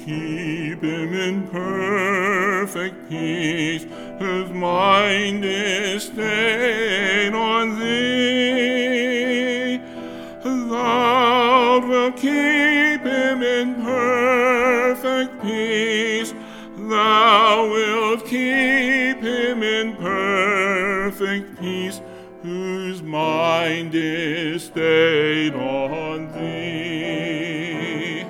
keep him in perfect peace, whose mind is stayed on thee. Thou wilt keep him in perfect peace. Thou wilt keep him in perfect peace, whose mind is stayed on thee.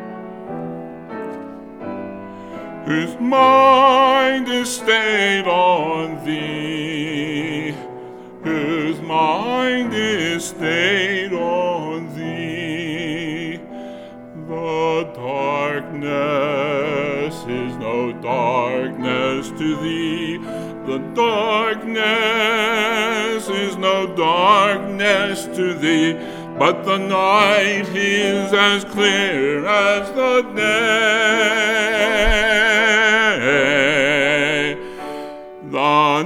Whose mind is stayed on thee. Whose mind is stayed on thee. The darkness is no darkness to thee. The darkness is no darkness to thee, but the night is as clear as the day. The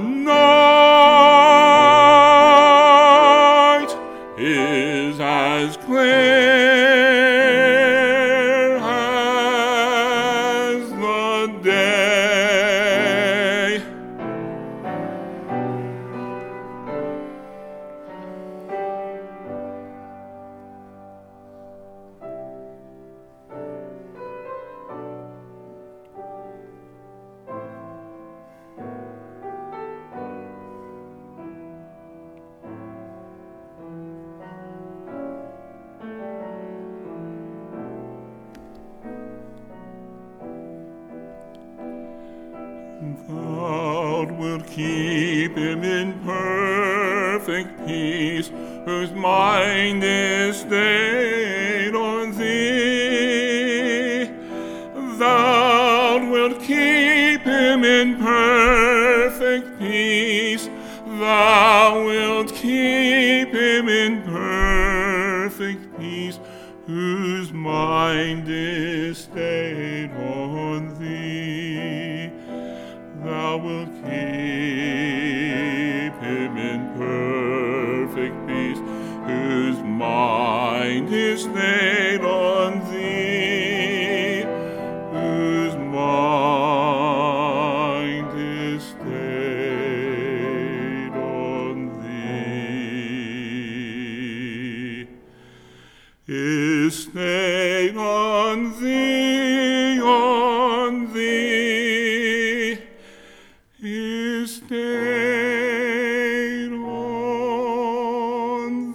night is as clear as the day. Thou wilt keep him in perfect peace, whose mind is stayed on thee. Thou wilt keep him in perfect peace. Thou wilt keep him in perfect peace, whose mind is stayed on thee. Thou wilt keep him in perfect peace, whose mind is stayed on thee. Whose mind is stayed on thee. Is stayed on thee, on thee. Is stayed on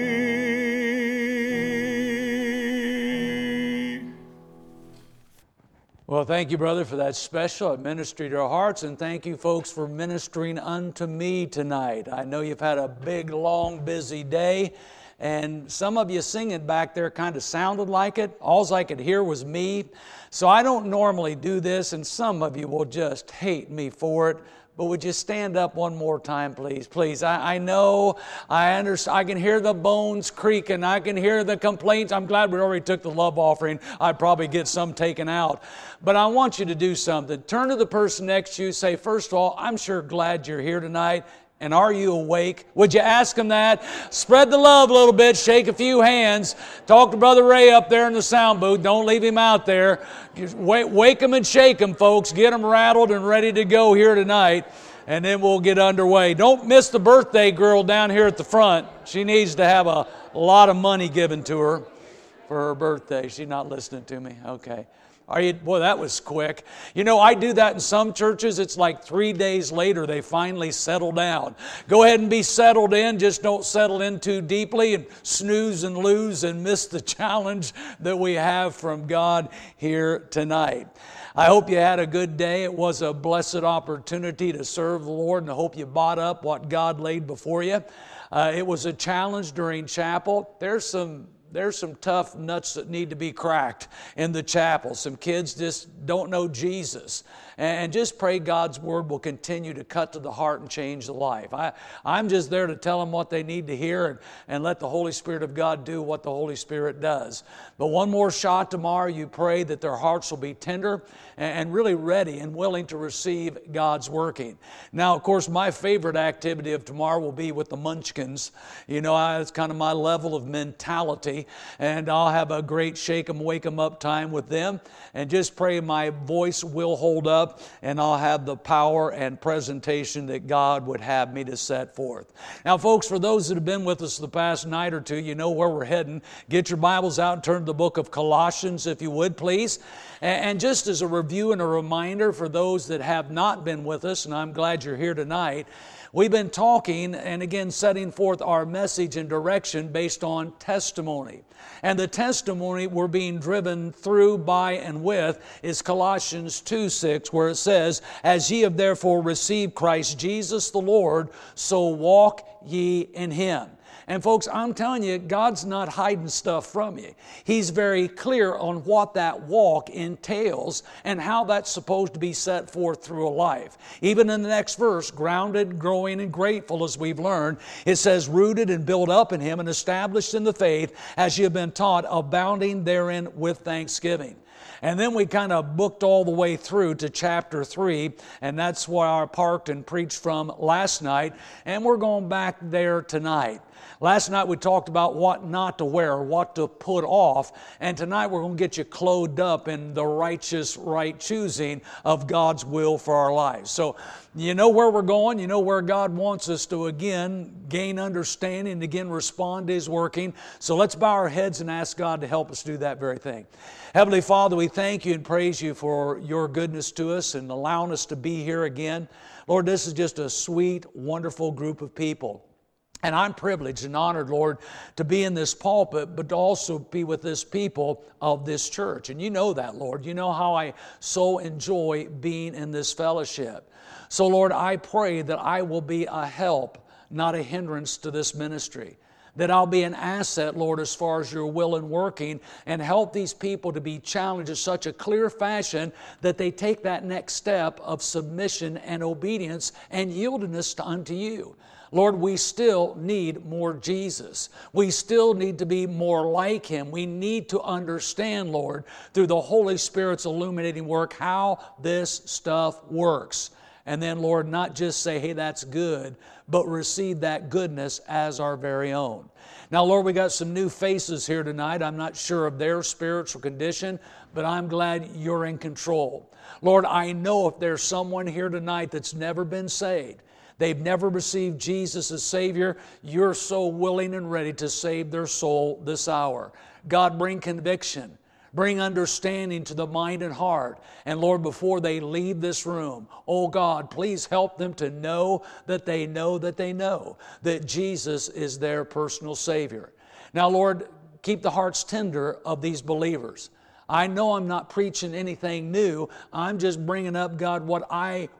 thee. Well, thank you, brother, for that special ministry to our hearts, and thank you, folks, for ministering unto me tonight. I know you've had a big, long, busy day, and some of you singing back there kind of sounded like it. All I could hear was me. So I don't normally do this, and some of you will just hate me for it. But would you stand up one more time, please? Please. I know, I understand. I can hear the bones creaking. I can hear the complaints. I'm glad we already took the love offering. I'd probably get some taken out. But I want you to do something. Turn to the person next to you. Say, first of all, I'm sure glad you're here tonight. And are you awake? Would you ask them that? Spread the love a little bit. Shake a few hands. Talk to Brother Ray up there in the sound booth. Don't leave him out there. Just wake them and shake them, folks. Get them rattled and ready to go here tonight. And then we'll get underway. Don't miss the birthday girl down here at the front. She needs to have a lot of money given to her for her birthday. She's not listening to me. Okay. Boy, that was quick. You know, I do that in some churches. It's like 3 days later they finally settle down. Go ahead and be settled in. Just don't settle in too deeply and snooze and lose and miss the challenge that we have from God here tonight. I hope you had a good day. It was a blessed opportunity to serve the Lord, and I hope you bought up what God laid before you. It was a challenge during chapel. There's some tough nuts that need to be cracked in the chapel. Some kids just don't know Jesus. And just pray God's Word will continue to cut to the heart and change the life. I'm just there to tell them what they need to hear and let the Holy Spirit of God do what the Holy Spirit does. But one more shot tomorrow, you pray that their hearts will be tender and really ready and willing to receive God's working. Now, of course, my favorite activity of tomorrow will be with the Munchkins. You know, it's kind of my level of mentality. me, and I'll have a great shake 'em, wake 'em up time with them, and just pray my voice will hold up, and I'll have the power and presentation that God would have me to set forth. Now, folks, for those that have been with us the past night or two, you know where we're heading. Get your Bibles out and turn to the book of Colossians, if you would, please. And just as a review and a reminder for those that have not been with us, and I'm glad you're here tonight, we've been talking and again setting forth our message and direction based on testimony. And the testimony we're being driven through, by, and with is Colossians 2:6, where it says, "As ye have therefore received Christ Jesus the Lord, so walk ye in Him." And folks, I'm telling you, God's not hiding stuff from you. He's very clear on what that walk entails and how that's supposed to be set forth through a life. Even in the next verse, grounded, growing, and grateful, as we've learned, it says, "Rooted and built up in Him and established in the faith, as ye have been taught, abounding therein with thanksgiving." And then we kind of booked all the way through to chapter 3, and that's where I parked and preached from last night, and we're going back there tonight. Last night we talked about what not to wear, what to put off, and tonight we're going to get you clothed up in the righteous right choosing of God's will for our lives. So you know where we're going, you know where God wants us to again gain understanding and again respond to His working. So let's bow our heads and ask God to help us do that very thing. Heavenly Father, we thank You and praise You for Your goodness to us and allowing us to be here again. Lord, this is just a sweet, wonderful group of people. And I'm privileged and honored, Lord, to be in this pulpit, but to also be with this people of this church. And You know that, Lord. You know how I so enjoy being in this fellowship. So, Lord, I pray that I will be a help, not a hindrance to this ministry. That I'll be an asset, Lord, as far as Your will and working, and help these people to be challenged in such a clear fashion that they take that next step of submission and obedience and yieldedness unto You. Lord, we still need more Jesus. We still need to be more like Him. We need to understand, Lord, through the Holy Spirit's illuminating work, how this stuff works. And then, Lord, not just say, hey, that's good, but receive that goodness as our very own. Now, Lord, we got some new faces here tonight. I'm not sure of their spiritual condition, but I'm glad You're in control. Lord, I know if there's someone here tonight that's never been saved, they've never received Jesus as Savior, You're so willing and ready to save their soul this hour. God, bring conviction. Bring understanding to the mind and heart. And Lord, before they leave this room, oh God, please help them to know that they know that they know that Jesus is their personal Savior. Now, Lord, keep the hearts tender of these believers. I know I'm not preaching anything new. I'm just bringing up, God, what I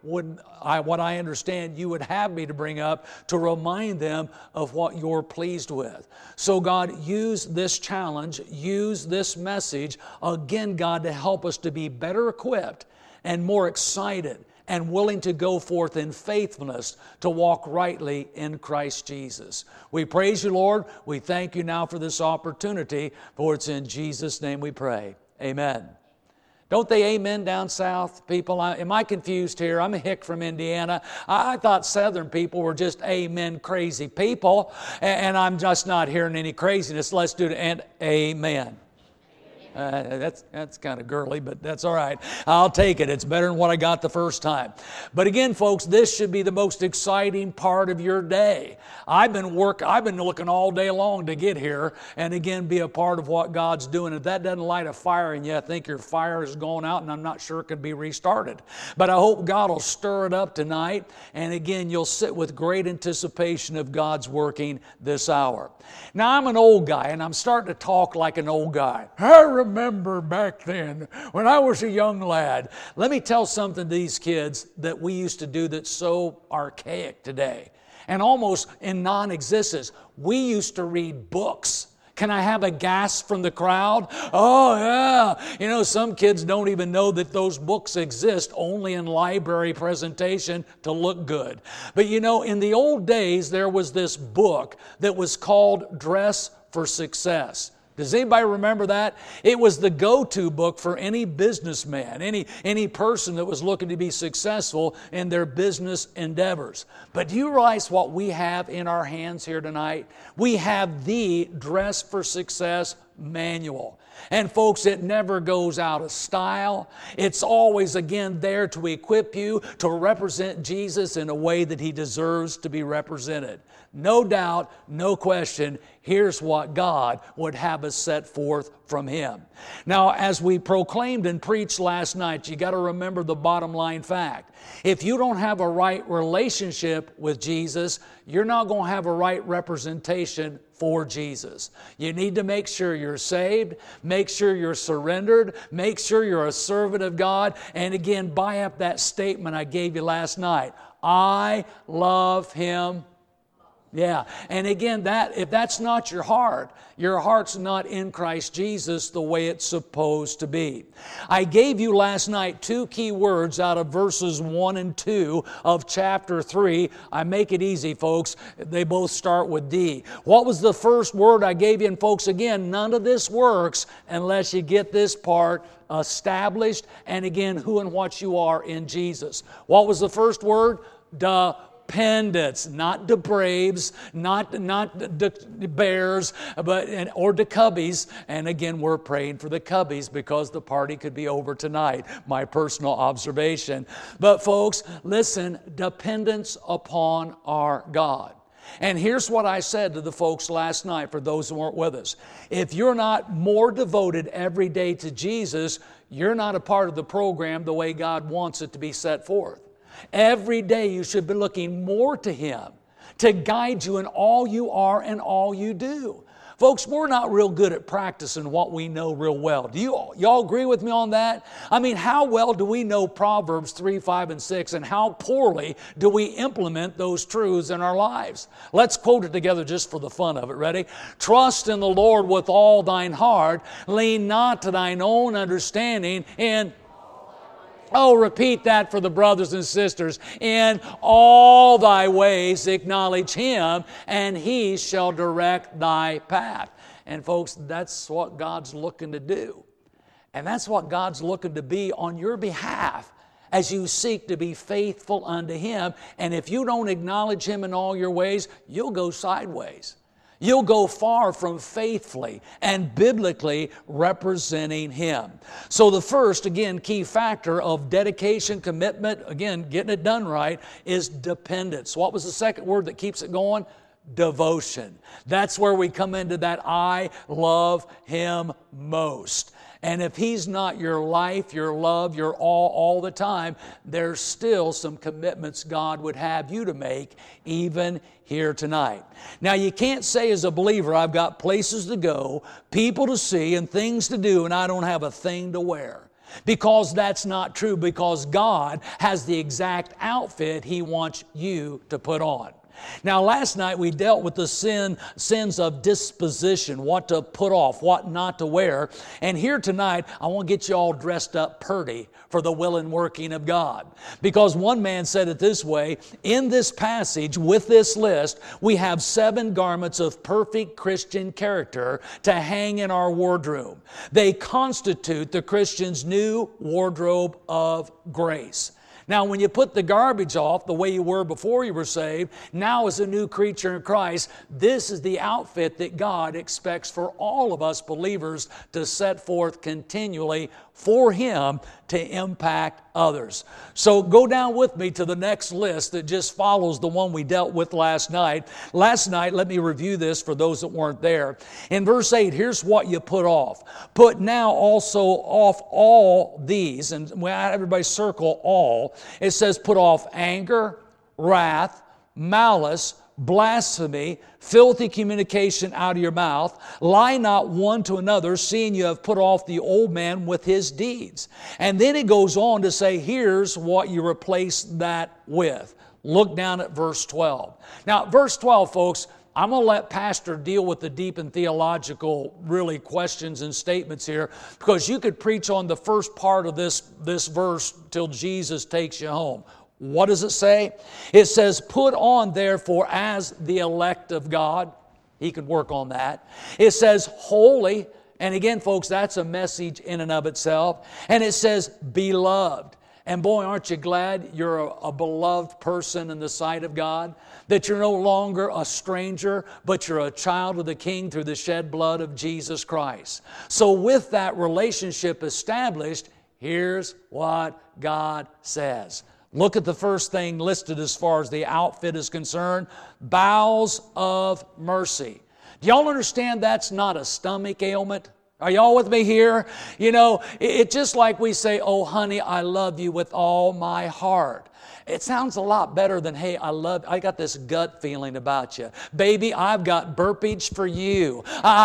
understand You would have me to bring up to remind them of what You're pleased with. So, God, use this challenge, use this message, again, God, to help us to be better equipped and more excited and willing to go forth in faithfulness to walk rightly in Christ Jesus. We praise You, Lord. We thank You now for this opportunity, for it's in Jesus' name we pray. Amen. Don't they amen down south, people? Am I confused here? I'm a hick from Indiana. I thought southern people were just amen crazy people, and I'm just not hearing any craziness. Let's do it, and amen. That's kind of girly, but that's all right. I'll take it. It's better than what I got the first time. But again, folks, this should be the most exciting part of your day. I've been looking all day long to get here and again be a part of what God's doing. If that doesn't light a fire in you, I think your fire is going out, and I'm not sure it can be restarted. But I hope God will stir it up tonight, and again, you'll sit with great anticipation of God's working this hour. Now, I'm an old guy, and I'm starting to talk like an old guy. I remember back then when I was a young lad. Let me tell something to these kids that we used to do that's so archaic today and almost in non-existence. We used to read books. Can I have a gasp from the crowd? Oh, yeah. You know, some kids don't even know that those books exist, only in library presentation to look good. But you know, in the old days, there was this book that was called Dress for Success. Does anybody remember that? It was the go-to book for any businessman, any person that was looking to be successful in their business endeavors. But do you realize what we have in our hands here tonight? We have the Dress for Success manual. And folks, it never goes out of style. It's always, again, there to equip you to represent Jesus in a way that He deserves to be represented. No doubt, no question, here's what God would have us set forth from Him. Now, as we proclaimed and preached last night, you got to remember the bottom line fact. If you don't have a right relationship with Jesus, you're not going to have a right representation for Jesus. You need to make sure you're saved, make sure you're surrendered, make sure you're a servant of God, and again, buy up that statement I gave you last night. I love Him. Yeah, and again, if that's not your heart's not in Christ Jesus the way it's supposed to be. I gave you last night 2 key words out of verses 1 and 2 of chapter 3. I make it easy, folks. They both start with D. What was the first word I gave you? And folks, again, none of this works unless you get this part established, and again, who and what you are in Jesus. What was the first word? Dependence, not the Braves, not the Bears, or the Cubbies. And again, we're praying for the Cubbies because the party could be over tonight, my personal observation. But folks, listen, dependence upon our God. And here's what I said to the folks last night for those who weren't with us. If you're not more devoted every day to Jesus, you're not a part of the program the way God wants it to be set forth. Every day you should be looking more to Him to guide you in all you are and all you do. Folks, we're not real good at practicing what we know real well. Do y'all agree with me on that? I mean, how well do we know Proverbs 3, 5, and 6, and how poorly do we implement those truths in our lives? Let's quote it together just for the fun of it. Ready? Trust in the Lord with all thine heart. Lean not to thine own understanding. Repeat that for the brothers and sisters. In all thy ways acknowledge Him, and He shall direct thy path. And folks, that's what God's looking to do. And that's what God's looking to be on your behalf as you seek to be faithful unto Him. And if you don't acknowledge Him in all your ways, you'll go sideways. You'll go far from faithfully and biblically representing Him. So the first, again, key factor of dedication, commitment, again, getting it done right, is dependence. What was the second word that keeps it going? Devotion. That's where we come into that I love Him most. And if He's not your life, your love, your all the time, there's still some commitments God would have you to make even here tonight. Now, you can't say as a believer, I've got places to go, people to see, and things to do, and I don't have a thing to wear. Because that's not true, because God has the exact outfit He wants you to put on. Now, last night we dealt with the sins of disposition, what to put off, what not to wear. And here tonight, I want to get you all dressed up purty for the will and working of God. Because one man said it this way, in this passage, with this list, we have 7 garments of perfect Christian character to hang in our wardrobe. They constitute the Christian's new wardrobe of grace. Now, when you put the garbage off the way you were before you were saved, now as a new creature in Christ, this is the outfit that God expects for all of us believers to set forth continually for Him to impact others. So go down with me to the next list that just follows the one we dealt with last night. Last night, let me review this for those that weren't there. In verse 8, here's what you put off. Put now also off all these, and when everybody circle all, it says put off anger, wrath, malice, blasphemy, filthy communication out of your mouth. Lie not one to another, seeing you have put off the old man with his deeds. And then it goes on to say, here's what you replace that with. Look down at verse 12. Now, verse 12, folks, I'm going to let Pastor deal with the deep and theological really questions and statements here, because you could preach on the first part of this verse till Jesus takes you home. What does it say? It says, put on therefore as the elect of God. He could work on that. It says holy. And again, folks, that's a message in and of itself. And it says beloved. And boy, aren't you glad you're a beloved person in the sight of God? That you're no longer a stranger, but you're a child of the King through the shed blood of Jesus Christ. So with that relationship established, here's what God says. Look at the first thing listed as far as the outfit is concerned. Bowels of mercy. Do y'all understand that's not a stomach ailment? Are y'all with me here? You know, it's just like we say, oh, honey, I love you with all my heart. It sounds a lot better than, hey, I got this gut feeling about you. Baby, I've got burpage for you.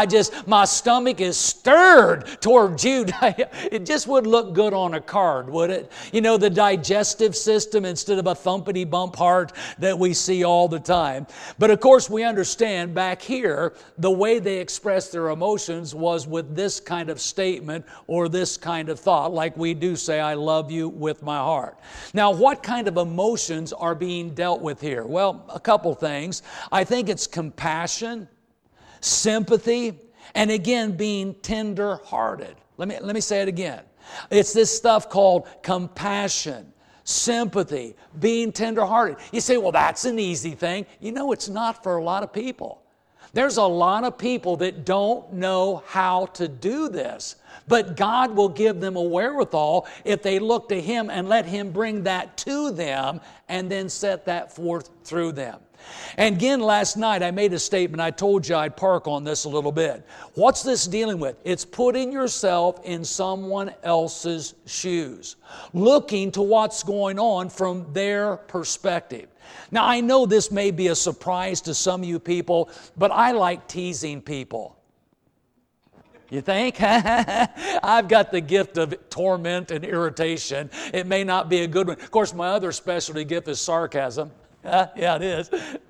My stomach is stirred toward you. It just would look good on a card, would it? You know, the digestive system instead of a thumpity bump heart that we see all the time. But of course, we understand back here, the way they expressed their emotions was with this kind of statement or this kind of thought, like we do say, I love you with my heart. Now, what kind of emotions are being dealt with here? Well, a couple things. I think it's compassion, sympathy, and again, being tender-hearted. Let me say it again. It's this stuff called compassion, sympathy, being tender-hearted. You say, well, that's an easy thing. You know, it's not for a lot of people. There's a lot of people that don't know how to do this. But God will give them a wherewithal if they look to Him and let Him bring that to them and then set that forth through them. And again, last night I made a statement. I told you I'd park on this a little bit. What's this dealing with? It's putting yourself in someone else's shoes, looking to what's going on from their perspective. Now, I know this may be a surprise to some of you people, but I like teasing people. You think? I've got the gift of torment and irritation. It may not be a good one. Of course, my other specialty gift is sarcasm. Yeah, it is.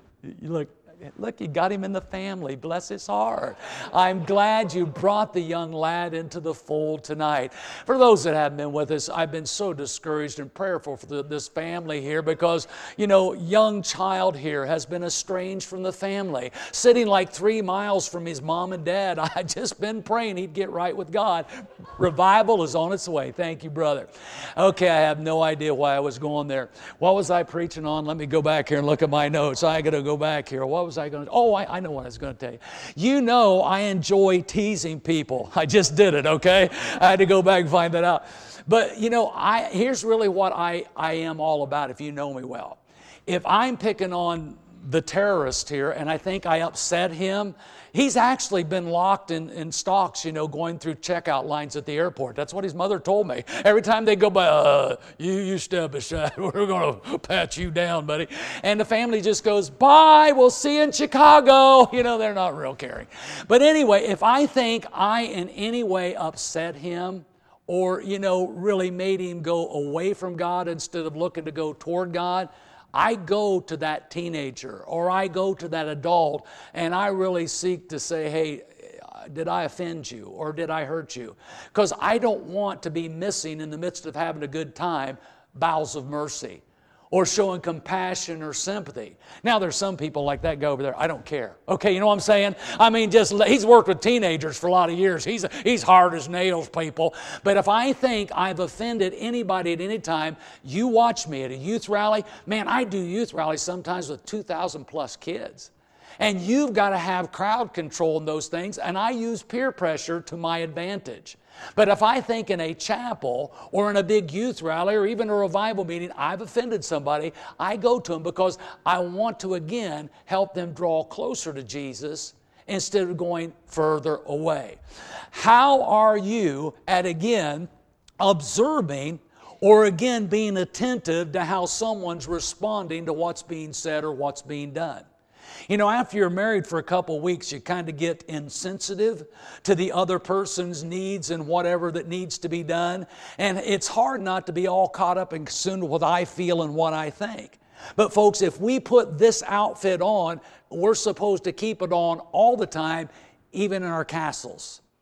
You look, you got him in the family. Bless his heart. I'm glad you brought the young lad into the fold tonight. For those that haven't been with us, I've been so discouraged and prayerful for this family here because, you know, young child here has been estranged from the family, sitting like 3 miles from his mom and dad. I've just been praying he'd get right with God. Revival is on its way. Thank you, brother. Okay, I have no idea why I was going there. What was I preaching on? Let me go back here and look at my notes. I got to go back here. What was I going to? Oh, I know what I was going to tell you. You know I enjoy teasing people. I just did it, okay? I had to go back and find that out. But, you know, here's really what I am all about if you know me well. If I'm picking on the terrorist here and I think I upset him, he's actually been locked in stocks, you know, going through checkout lines at the airport. That's what his mother told me. Every time they go by, you step aside. We're going to pat you down, buddy. And the family just goes, bye, we'll see you in Chicago. You know, they're not real caring. But anyway, if I think I in any way upset him or, you know, really made him go away from God instead of looking to go toward God, I go to that teenager or I go to that adult and I really seek to say, hey, did I offend you or did I hurt you? Because I don't want to be missing in the midst of having a good time bowels of mercy or showing compassion or sympathy. Now, there's some people like that go over there, I don't care. Okay, you know what I'm saying? I mean, he's worked with teenagers for a lot of years. He's hard as nails, people. But if I think I've offended anybody at any time, you watch me at a youth rally. Man, I do youth rallies sometimes with 2,000 plus kids. And you've got to have crowd control in those things, and I use peer pressure to my advantage. But if I think in a chapel or in a big youth rally or even a revival meeting, I've offended somebody, I go to them because I want to, again, help them draw closer to Jesus instead of going further away. How are you at, again, observing or, again, being attentive to how someone's responding to what's being said or what's being done? You know, after you're married for a couple weeks, you kind of get insensitive to the other person's needs and whatever that needs to be done. And it's hard not to be all caught up and consumed with what I feel and what I think. But folks, if we put this outfit on, we're supposed to keep it on all the time, even in our castles,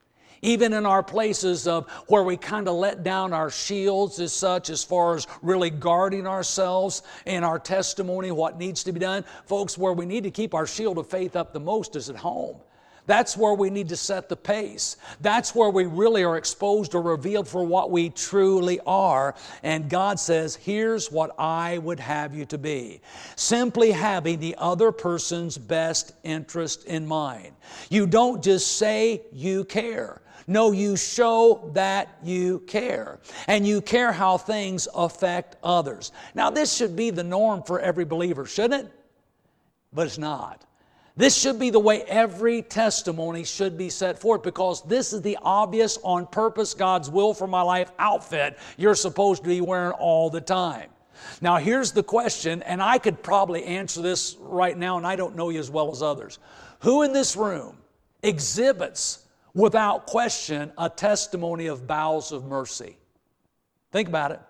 Even in our places of where we kind of let down our shields as such, as far as really guarding ourselves in our testimony, what needs to be done. Folks, where we need to keep our shield of faith up the most is at home. That's where we need to set the pace. That's where we really are exposed or revealed for what we truly are. And God says, here's what I would have you to be. Simply having the other person's best interest in mind. You don't just say you care. No, you show that you care. And you care how things affect others. Now, this should be the norm for every believer, shouldn't it? But it's not. This should be the way every testimony should be set forth, because this is the obvious, on purpose, God's will for my life outfit you're supposed to be wearing all the time. Now, here's the question, and I could probably answer this right now, and I don't know you as well as others. Who in this room exhibits, without question, a testimony of bowels of mercy? Think about it.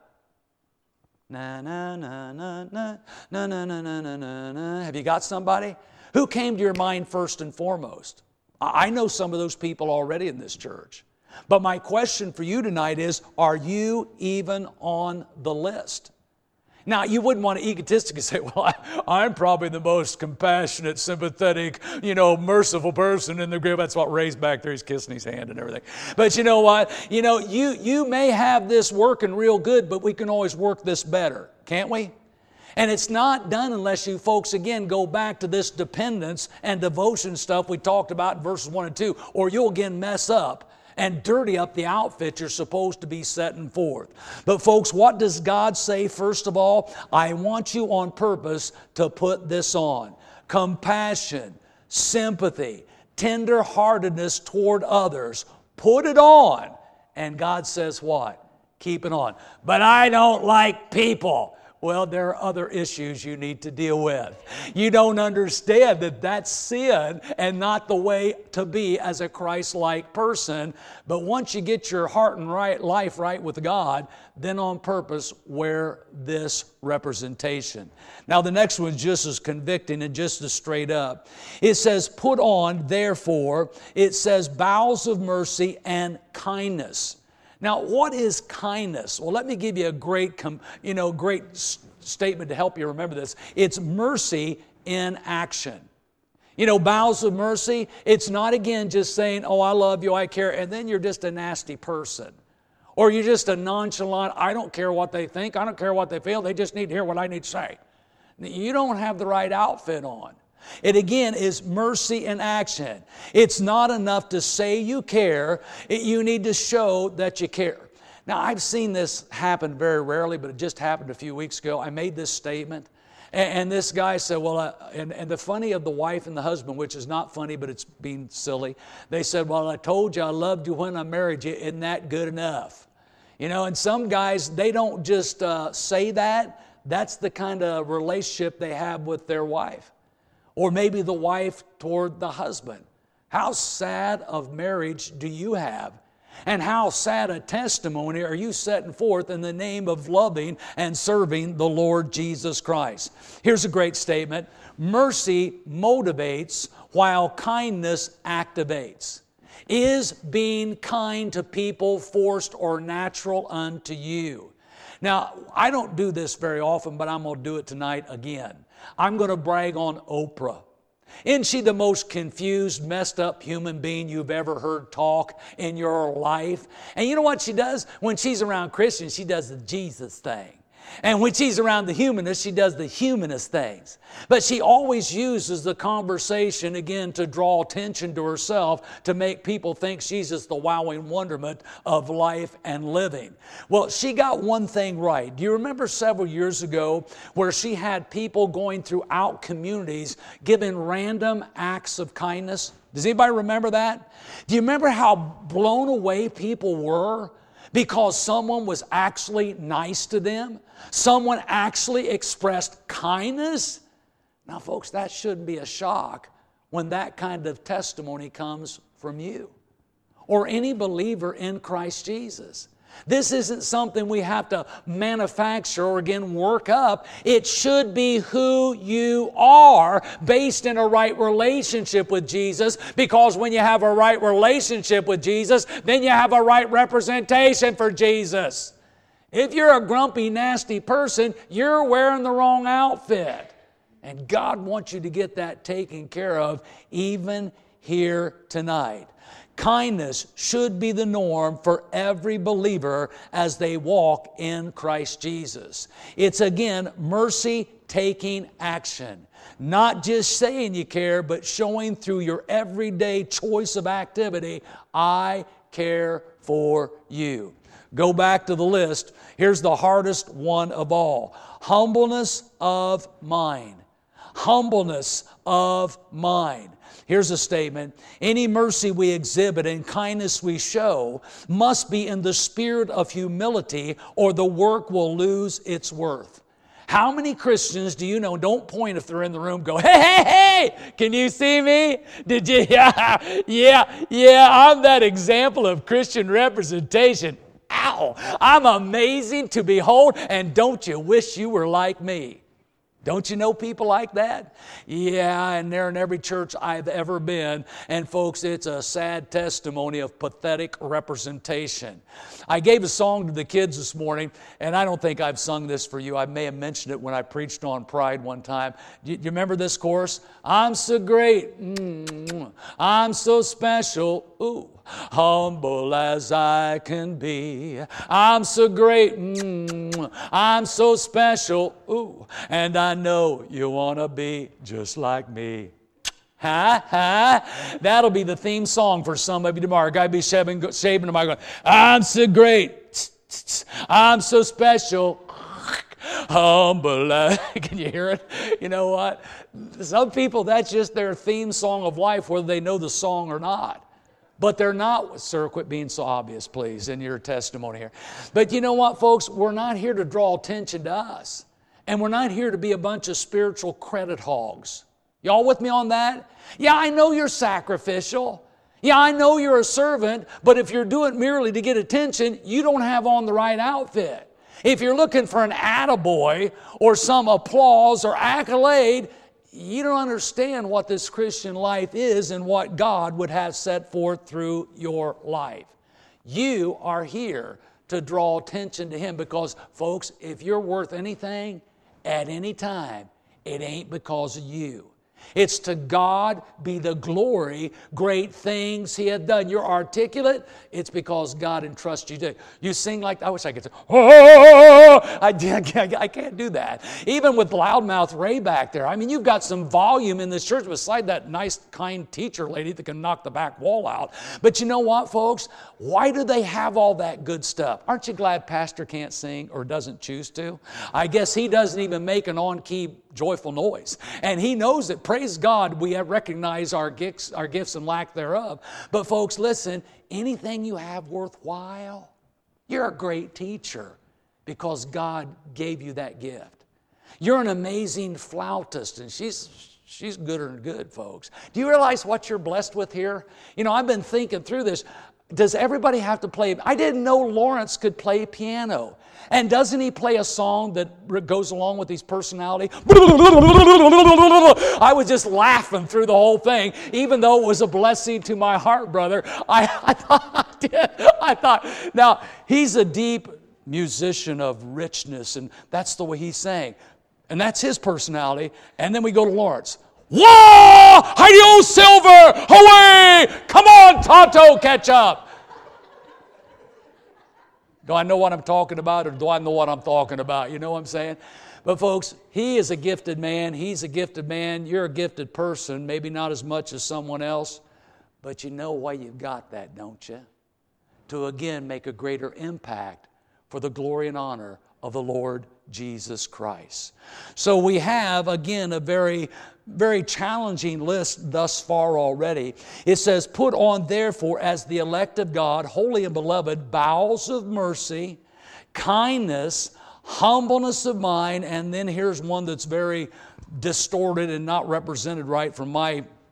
Na, na, na, na, na, na, na, na, na, na, na. Have you got somebody? Who came to your mind first and foremost? I know some of those people already in this church. But my question for you tonight is, are you even on the list? Now, you wouldn't want to egotistically say, well, I'm probably the most compassionate, sympathetic, merciful person in the group. That's what Ray's back there. He's kissing his hand and everything. But you know what? You may have this working real good, but we can always work this better, can't we? And it's not done unless you folks, again, go back to this dependence and devotion stuff we talked about in verses 1 and 2, or you'll again mess up and dirty up the outfit you're supposed to be setting forth. But folks, what does God say first of all? I want you on purpose to put this on. Compassion, sympathy, tender-heartedness toward others. Put it on. And God says what? Keep it on. But I don't like people. Well, there are other issues you need to deal with. You don't understand that that's sin and not the way to be as a Christ-like person. But once you get your heart and life right with God, then on purpose wear this representation. Now the next one's just as convicting and just as straight up. It says, put on, therefore, it says bowels of mercy and kindness. Now, what is kindness? Well, let me give you a great statement to help you remember this. It's mercy in action. Bowels of mercy, it's not, again, just saying, oh, I love you, I care, and then you're just a nasty person. Or you're just a nonchalant, I don't care what they think, I don't care what they feel, they just need to hear what I need to say. You don't have the right outfit on. It again is mercy in action. It's not enough to say you care. You need to show that you care. Now, I've seen this happen very rarely, but it just happened a few weeks ago. I made this statement, and this guy said, well, and the funny of the wife and the husband, which is not funny, but it's being silly, they said, well, I told you I loved you when I married you. Isn't that good enough? And some guys, they don't just say that. That's the kind of relationship they have with their wife. Or maybe the wife toward the husband. How sad of marriage do you have? And how sad a testimony are you setting forth in the name of loving and serving the Lord Jesus Christ? Here's a great statement. Mercy motivates while kindness activates. Is being kind to people forced or natural unto you? Now, I don't do this very often, but I'm going to do it tonight again. I'm going to brag on Oprah. Isn't she the most confused, messed up human being you've ever heard talk in your life? And you know what she does? When she's around Christians, she does the Jesus thing. And when she's around the humanists, she does the humanist things. But she always uses the conversation, again, to draw attention to herself, to make people think she's just the wowing wonderment of life and living. Well, she got one thing right. Do you remember several years ago where she had people going throughout communities giving random acts of kindness? Does anybody remember that? Do you remember how blown away people were? Because someone was actually nice to them. Someone actually expressed kindness. Now, folks, that shouldn't be a shock when that kind of testimony comes from you or any believer in Christ Jesus. This isn't something we have to manufacture or again work up. It should be who you are based in a right relationship with Jesus, because when you have a right relationship with Jesus, then you have a right representation for Jesus. If you're a grumpy, nasty person, you're wearing the wrong outfit. And God wants you to get that taken care of even here tonight. Kindness should be the norm for every believer as they walk in Christ Jesus. It's again mercy taking action. Not just saying you care, but showing through your everyday choice of activity, I care for you. Go back to the list. Here's the hardest one of all. Humbleness of mind. Humbleness of mind. Here's a statement. Any mercy we exhibit and kindness we show must be in the spirit of humility, or the work will lose its worth. How many Christians do you know, don't point if they're in the room, go, hey, hey, hey, can you see me? Did you? Yeah, I'm that example of Christian representation. Ow, I'm amazing to behold, and don't you wish you were like me? Don't you know people like that? Yeah, and they're in every church I've ever been. And folks, it's a sad testimony of pathetic representation. I gave a song to the kids this morning, and I don't think I've sung this for you. I may have mentioned it when I preached on Pride one time. Do you remember this chorus? I'm so great. I'm so special. Ooh. Humble as I can be. I'm so great. I'm so special. Ooh. And I know you want to be just like me. That'll be the theme song for some of you tomorrow. Guy be shaving tomorrow going, I'm so great. I'm so special. Humble. Can you hear it? You know what? Some people, that's just their theme song of life, whether they know the song or not. But they're not, sir, quit being so obvious, please, in your testimony here. But you know what, folks? We're not here to draw attention to us. And we're not here to be a bunch of spiritual credit hogs. Y'all with me on that? Yeah, I know you're sacrificial. Yeah, I know you're a servant. But if you're doing it merely to get attention, you don't have on the right outfit. If you're looking for an attaboy or some applause or accolade, you don't understand what this Christian life is and what God would have set forth through your life. You are here to draw attention to Him, because, folks, if you're worth anything at any time, it ain't because of you. It's to God be the glory, great things He hath done. You're articulate, it's because God entrusts you to. You sing like, I wish I could say, oh, I can't do that. Even with loudmouth Ray back there. I mean, you've got some volume in this church beside that nice, kind teacher lady that can knock the back wall out. But you know what, folks? Why do they have all that good stuff? Aren't you glad Pastor can't sing or doesn't choose to? I guess he doesn't even make an on-key joyful noise. And he knows that, praise God, we have recognized our gifts and lack thereof. But folks, listen, anything you have worthwhile, you're a great teacher because God gave you that gift. You're an amazing flautist, and she's gooder than good, folks. Do you realize what you're blessed with here? You know, I've been thinking through this. Does everybody have to play? I didn't know Lawrence could play piano. And doesn't he play a song that goes along with his personality? I was just laughing through the whole thing, even though it was a blessing to my heart, brother. I thought, now, he's a deep musician of richness, and that's the way he sang. And that's his personality. And then we go to Lawrence. Whoa! Hi-yo, Silver! Away! Come on, Tonto, catch up! Do I know what I'm talking about, or do I know what I'm talking about? You know what I'm saying? But folks, he is a gifted man. He's a gifted man. You're a gifted person, maybe not as much as someone else. But you know why you've got that, don't you? To again make a greater impact for the glory and honor of the Lord Jesus Christ. So we have, again, a very, very challenging list thus far already. It says, put on therefore as the elect of God, holy and beloved, bowels of mercy, kindness, humbleness of mind, and then here's one that's very distorted and not represented right from my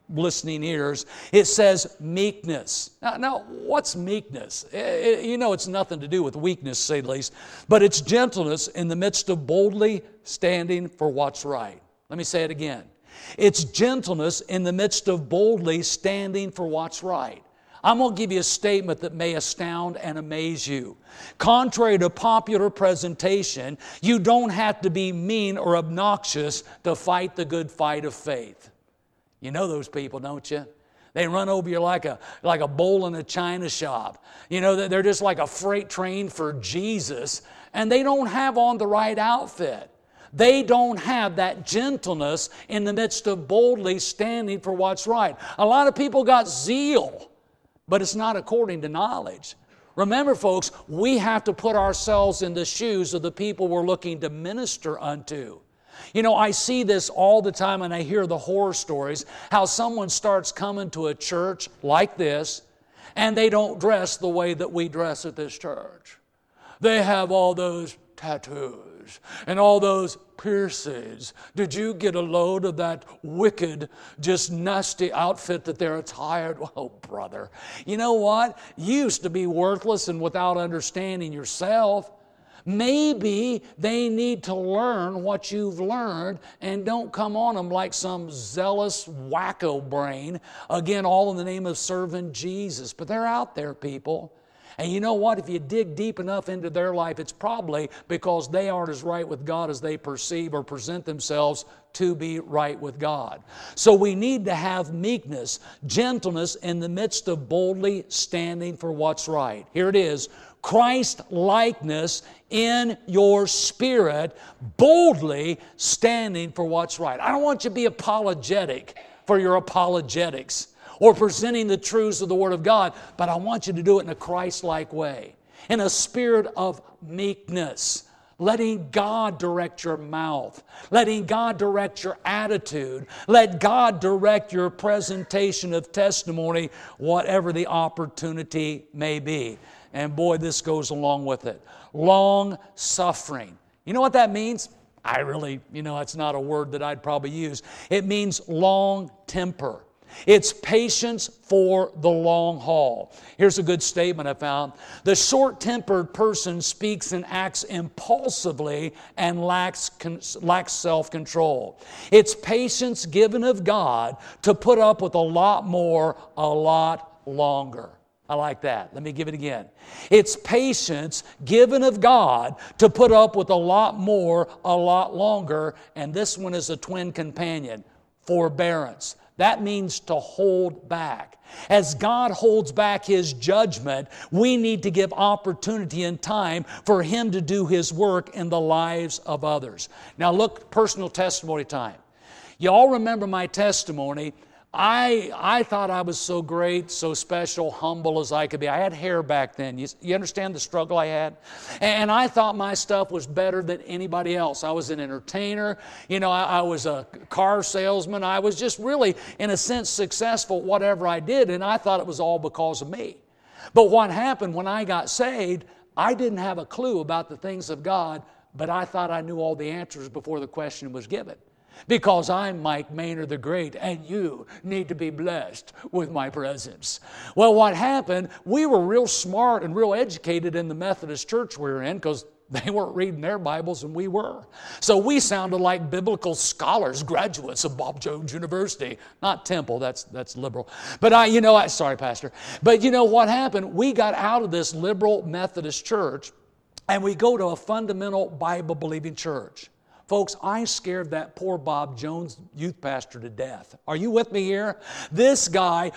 listening ears. It says meekness. Now what's meekness? You know it's nothing to do with weakness, to say the least, but it's gentleness in the midst of boldly standing for what's right. Let me say it again. It's gentleness in the midst of boldly standing for what's right. I'm going to give you a statement that may astound and amaze you. Contrary to popular presentation, you don't have to be mean or obnoxious to fight the good fight of faith. You know those people, don't you? They run over you like a bull in a china shop. You know, they're just like a freight train for Jesus, and they don't have on the right outfit. They don't have that gentleness in the midst of boldly standing for what's right. A lot of people got zeal, but it's not according to knowledge. Remember, folks, we have to put ourselves in the shoes of the people we're looking to minister unto. You know, I see this all the time, and I hear the horror stories, how someone starts coming to a church like this, and they don't dress the way that we dress at this church. They have all those tattoos and all those piercings. Did you get a load of that wicked, just nasty outfit that they're attired? Oh, brother. You know what? You used to be worthless and without understanding yourself. Maybe they need to learn what you've learned and don't come on them like some zealous wacko brain. Again, all in the name of serving Jesus. But they're out there, people. And you know what? If you dig deep enough into their life, it's probably because they aren't as right with God as they perceive or present themselves to be right with God. So we need to have meekness, gentleness in the midst of boldly standing for what's right. Here it is. Christ-likeness in your spirit, boldly standing for what's right. I don't want you to be apologetic for your apologetics or presenting the truths of the Word of God, but I want you to do it in a Christ-like way, in a spirit of meekness, letting God direct your mouth, letting God direct your attitude, let God direct your presentation of testimony, whatever the opportunity may be. And boy, this goes along with it. Long suffering. You know what that means? That's not a word that I'd probably use. It means long temper. It's patience for the long haul. Here's a good statement I found. The short-tempered person speaks and acts impulsively and lacks self-control. It's patience given of God to put up with a lot more, a lot longer. I like that. Let me give it again. It's patience given of God to put up with a lot more, a lot longer. And this one is a twin companion, forbearance. That means to hold back. As God holds back His judgment, we need to give opportunity and time for Him to do His work in the lives of others. Now look, personal testimony time. You all remember my testimony. I thought I was so great, so special, humble as I could be. I had hair back then. You understand the struggle I had? And I thought my stuff was better than anybody else. I was an entertainer. I was a car salesman. I was just really, in a sense, successful whatever I did, and I thought it was all because of me. But what happened when I got saved, I didn't have a clue about the things of God, but I thought I knew all the answers before the question was given. Because I'm Mike Maynard the Great, and you need to be blessed with my presence. Well, what happened, we were real smart and real educated in the Methodist church we were in, because they weren't reading their Bibles and we were. So we sounded like biblical scholars, graduates of Bob Jones University. Not Temple, that's liberal. But sorry, Pastor. But you know what happened? We got out of this liberal Methodist church, and we go to a fundamental Bible-believing church. Folks, I scared that poor Bob Jones youth pastor to death. Are you with me here? This guy,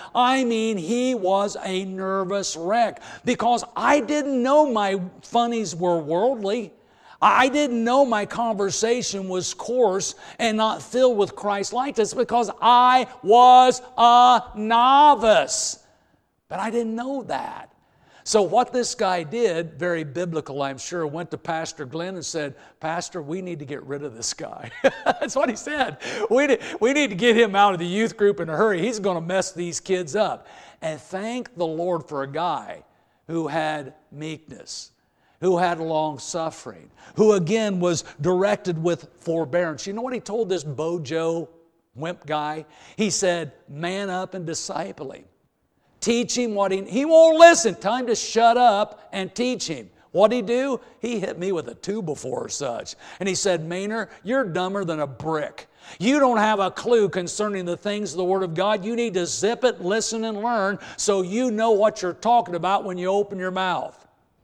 he was a nervous wreck because I didn't know my funnies were worldly. I didn't know my conversation was coarse and not filled with Christ-likeness because I was a novice. But I didn't know that. So what this guy did, very biblical I'm sure, went to Pastor Glenn and said, Pastor, we need to get rid of this guy. That's what he said. We need to get him out of the youth group in a hurry. He's going to mess these kids up. And thank the Lord for a guy who had meekness, who had long suffering, who again was directed with forbearance. You know what he told this Bojo wimp guy. He said, man up and disciple him. Teach him what he won't listen. Tell him to shut up and teach him. What'd he do? He hit me with a 2x4 or such. And he said, Maynard, you're dumber than a brick. You don't have a clue concerning the things of the Word of God. You need to zip it, listen, and learn so you know what you're talking about when you open your mouth.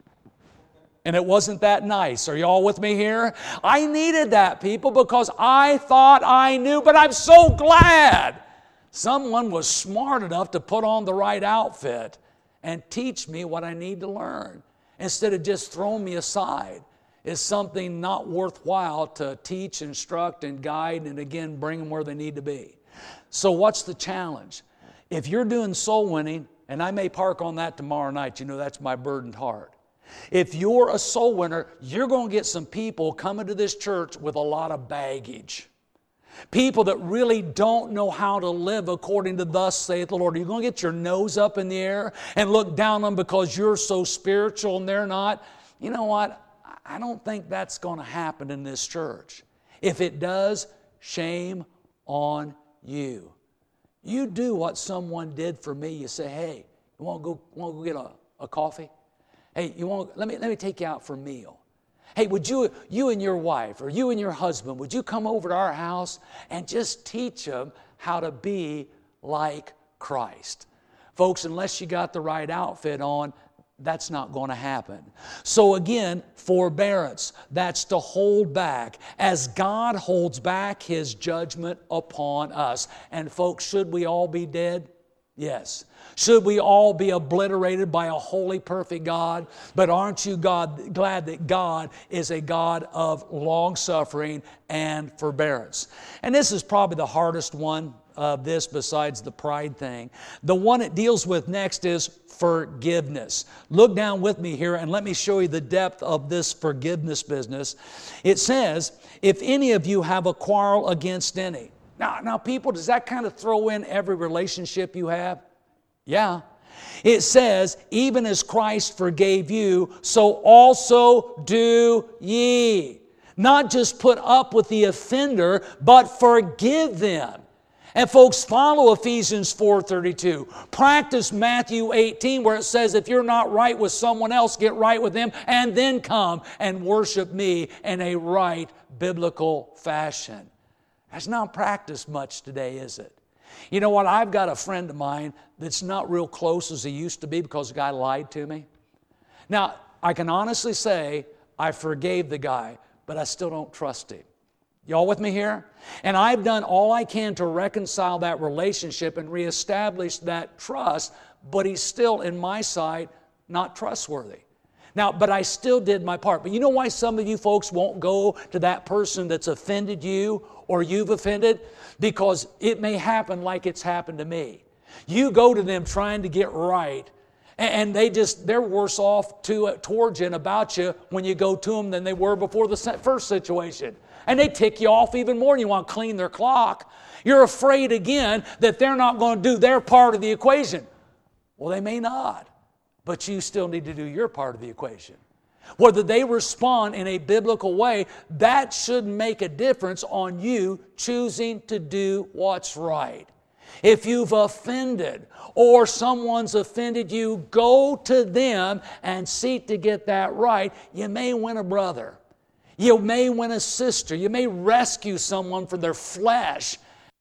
And it wasn't that nice. Are you all with me here? I needed that, people, because I thought I knew, but I'm so glad someone was smart enough to put on the right outfit and teach me what I need to learn, instead of just throwing me aside as something not worthwhile to teach, instruct, and guide, and again, bring them where they need to be. So what's the challenge? If you're doing soul winning, and I may park on that tomorrow night, you know that's my burdened heart. If you're a soul winner, you're going to get some people coming to this church with a lot of baggage. People that really don't know how to live according to thus saith the Lord. You're going to get your nose up in the air and look down on them because you're so spiritual and they're not. You know what? I don't think that's going to happen in this church. If it does, shame on you. You do what someone did for me. You say, hey, you want to go get a coffee? Hey, let me take you out for a meal. Hey, would you and your wife or you and your husband, would you come over to our house and just teach them how to be like Christ? Folks, unless you got the right outfit on, that's not going to happen. So again, forbearance, that's to hold back as God holds back His judgment upon us. And folks, should we all be dead? Yes. Should we all be obliterated by a holy, perfect God? But aren't you glad that God is a God of long-suffering and forbearance? And this is probably the hardest one of this besides the pride thing. The one it deals with next is forgiveness. Look down with me here and let me show you the depth of this forgiveness business. It says, if any of you have a quarrel against any. Now, people, does that kind of throw in every relationship you have? Yeah. It says, even as Christ forgave you, so also do ye. Not just put up with the offender, but forgive them. And folks, follow Ephesians 4:32. Practice Matthew 18, where it says, if you're not right with someone else, get right with them, and then come and worship me in a right biblical fashion. That's not practiced much today, is it? You know what? I've got a friend of mine that's not real close as he used to be because the guy lied to me. Now, I can honestly say I forgave the guy, but I still don't trust him. Y'all with me here? And I've done all I can to reconcile that relationship and reestablish that trust, but he's still, in my sight, not trustworthy. Now, but I still did my part. But you know why some of you folks won't go to that person that's offended you or you've offended? Because it may happen like it's happened to me. You go to them trying to get right, and they're worse off towards you and about you when you go to them than they were before the first situation. And they tick you off even more and you want to clean their clock. You're afraid again that they're not going to do their part of the equation. Well, they may not. But you still need to do your part of the equation. Whether they respond in a biblical way, that shouldn't make a difference on you choosing to do what's right. If you've offended or someone's offended you, go to them and seek to get that right. You may win a brother. You may win a sister. You may rescue someone from their flesh.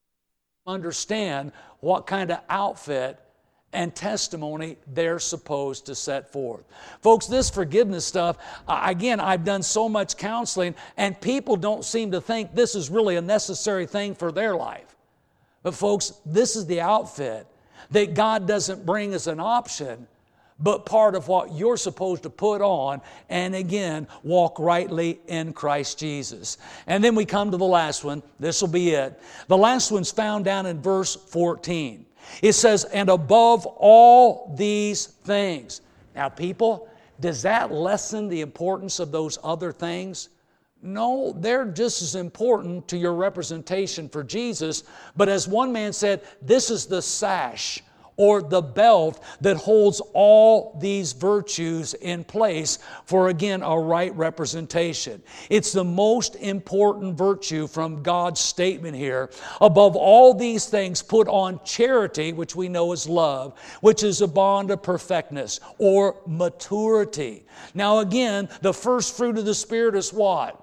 Understand what kind of outfit and testimony they're supposed to set forth. Folks, this forgiveness stuff, again, I've done so much counseling, and people don't seem to think this is really a necessary thing for their life. But folks, this is the outfit that God doesn't bring as an option, but part of what you're supposed to put on, and again, walk rightly in Christ Jesus. And then we come to the last one. This will be it. The last one's found down in verse 14. It says, and above all these things. Now, people, does that lessen the importance of those other things? No, they're just as important to your representation for Jesus. But as one man said, this is the sash or the belt that holds all these virtues in place for, again, a right representation. It's the most important virtue from God's statement here. Above all these things, put on charity, which we know is love, which is a bond of perfectness or maturity. Now again, the first fruit of the Spirit is what?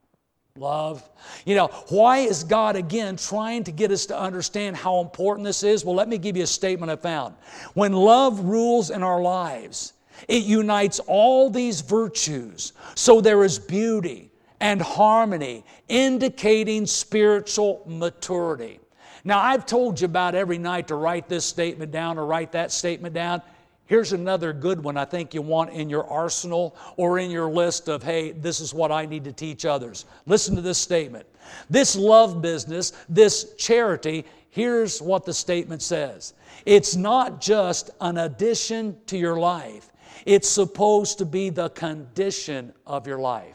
Love. You know, why is God again trying to get us to understand how important this is? Well, let me give you a statement I found. When love rules in our lives, it unites all these virtues. So there is beauty and harmony, indicating spiritual maturity. Now, I've told you about every night to write this statement down or write that statement down. Here's another good one I think you want in your arsenal or in your list of, hey, this is what I need to teach others. Listen to this statement. This love business, this charity, here's what the statement says. It's not just an addition to your life. It's supposed to be the condition of your life.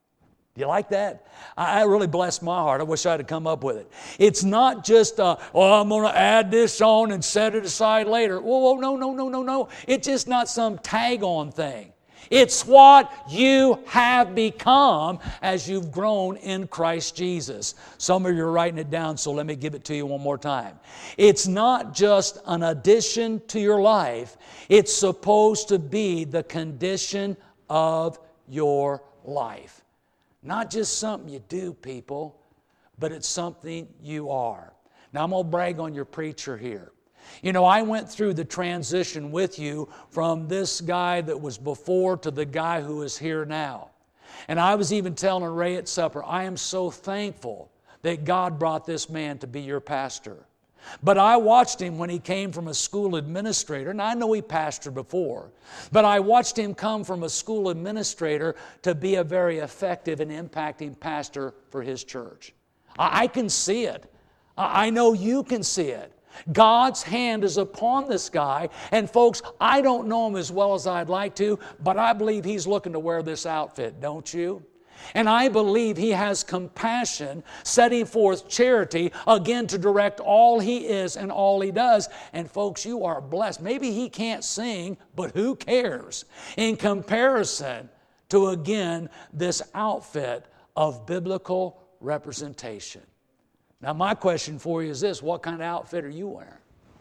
Do you like that? I really blessed my heart. I wish I'd have come up with it. It's not just, I'm going to add this on and set it aside later. Whoa, no. It's just not some tag-on thing. It's what you have become as you've grown in Christ Jesus. Some of you are writing it down, so let me give it to you one more time. It's not just an addition to your life. It's supposed to be the condition of your life. Not just something you do, people, but it's something you are. Now, I'm going to brag on your preacher here. You know, I went through the transition with you from this guy that was before to the guy who is here now. And I was even telling Ray at supper, I am so thankful that God brought this man to be your pastor. But I watched him when he came from a school administrator, and I know he pastored before, but I watched him come from a school administrator to be a very effective and impacting pastor for his church. I can see it. I know you can see it. God's hand is upon this guy, and folks, I don't know him as well as I'd like to, but I believe he's looking to wear this outfit, don't you? And I believe he has compassion, setting forth charity, again, to direct all he is and all he does. And folks, you are blessed. Maybe he can't sing, but who cares? In comparison to, again, this outfit of biblical representation. Now, my question for you is this: what kind of outfit are you wearing?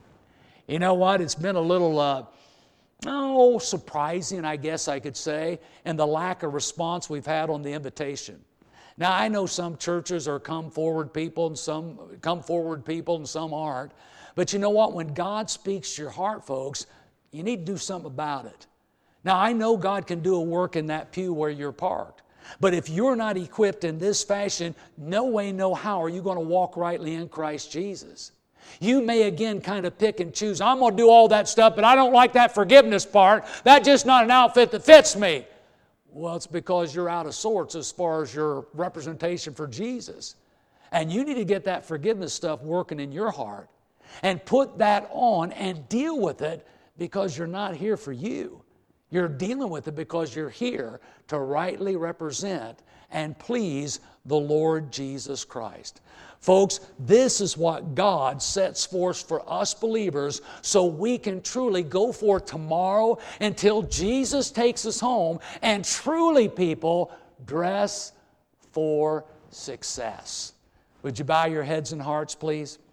You know what? It's been a little surprising, I guess I could say, and the lack of response we've had on the invitation. Now, I know some churches are come forward people and some aren't. But you know what? When God speaks to your heart, folks, you need to do something about it. Now, I know God can do a work in that pew where you're parked. But if you're not equipped in this fashion, no way, no how are you going to walk rightly in Christ Jesus. You may again kind of pick and choose. I'm going to do all that stuff, but I don't like that forgiveness part. That's just not an outfit that fits me. Well, it's because you're out of sorts as far as your representation for Jesus. And you need to get that forgiveness stuff working in your heart and put that on and deal with it, because you're not here for you. You're dealing with it because you're here to rightly represent and please the Lord Jesus Christ. Folks, this is what God sets forth for us believers so we can truly go forth tomorrow until Jesus takes us home and truly, people, dress for success. Would you bow your heads and hearts, please?